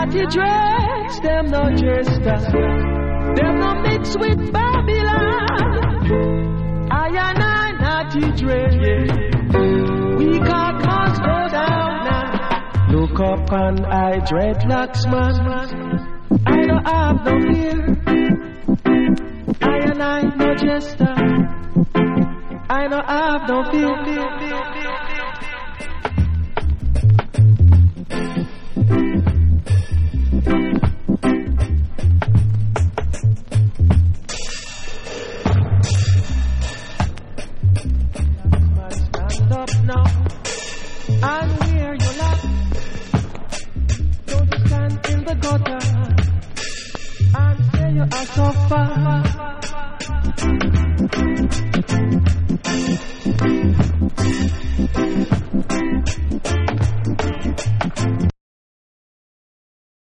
Natty dreads, them no jester. Them no mix with Babylon. I and I natty dread. We can't go down now. Look up and I dreadlocks man. I don't have no fear. I and I no jester. I don't have no fear.